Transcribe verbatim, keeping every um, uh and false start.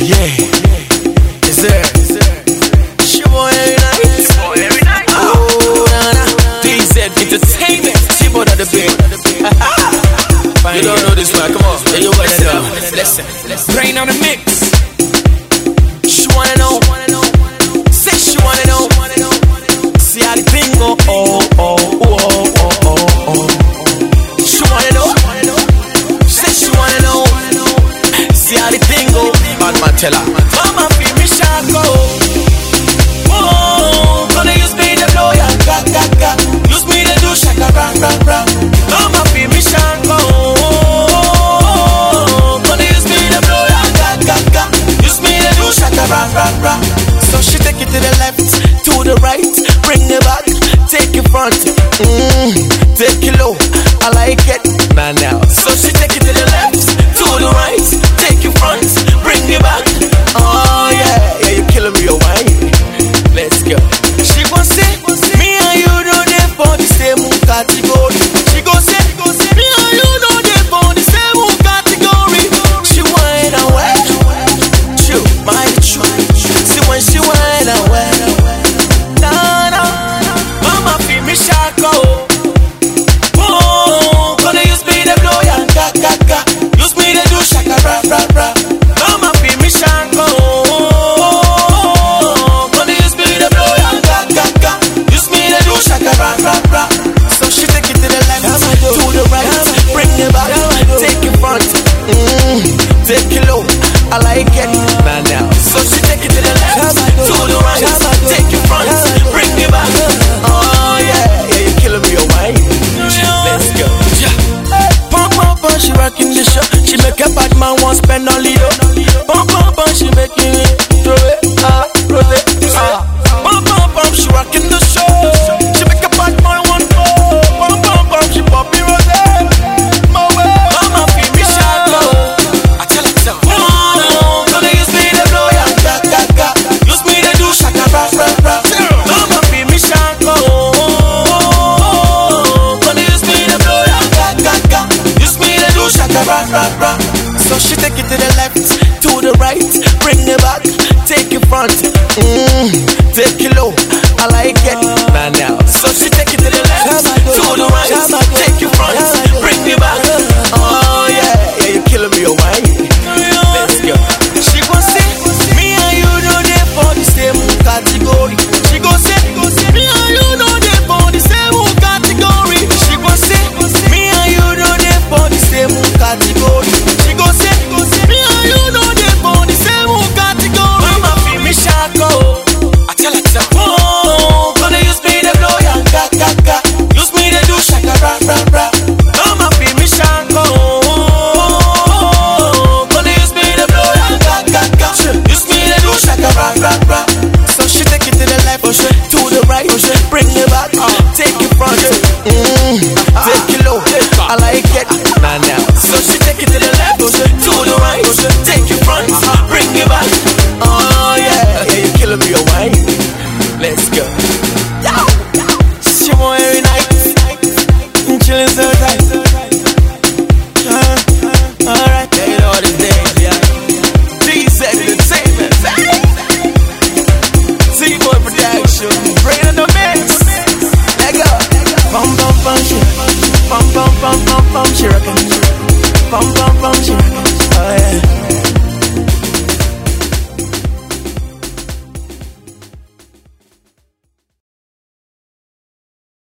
yeah. Is there? She boy every night. Oh, nah, nah. D Z Entertainment. She boy at the bed. You don't know this one, come on. Yeah, you wanna know. Listen, Brain on the mix. She wanna know. Say she wanna know. See how the thing go. Oh, oh, oh, oh, oh, oh. She wanna know. Say she wanna know. See how the thing go. Bad man tell her. Mama feel me shako. Oh, gonna use me to blow ya. Ga, ga, ga. Use me to do shaka, rang, rang, rang. Mama feel me shako. Rah, rah, rah. So she take it to the left, to the right, bring it back, take it front, mm, take it low, I like it, nah now. So she take it to the left, to the right, take it front, bring it back, oh yeah, yeah you killing me, oh wine, let's go. She gon' say, me and you know they for the same category. She gon' say, me and you know they for the same category. She whine and wet, chill, my see when she went away, nah, nah. Mama feel me shako. Oh, gonna use me to blow ya, ga, ga, ga. Use me to do shaka, rah, rah, rah. Mama feel me shako. Gonna use me to blow ya, ga, ga, ga. Use me to do shaka, rah, rah, rah. So she take it to the left, to the right, bring it back, take it front, mm, take it low, I like it, nah, now. So she take it to the left, to the right, take it front, bring it back. Oh yeah, yeah, you're killing me, oh wine. Let's go. Pump, pump, pump, she rocking the show. She make a bad man want spend on Lido. Pump, pump, pump, she making it, throw it, ah, throw it, ah. Pump, pump, pump, she rocking the show. She make a bad man want more. Pump, pump, pump, she pop me rose. My way, mama feel me shako. I tell her, tell her. Gonna use me to blow ya, ga, ga, ga. Use me to do shaka, rah, rah, rah. Mama feel me shako. Gonna use me to blow ya, ga, ga, ga. Use me to do shaka, rah, rah, rah. So she take it to the left, to the right, bring it back, take it front, mm, take it low.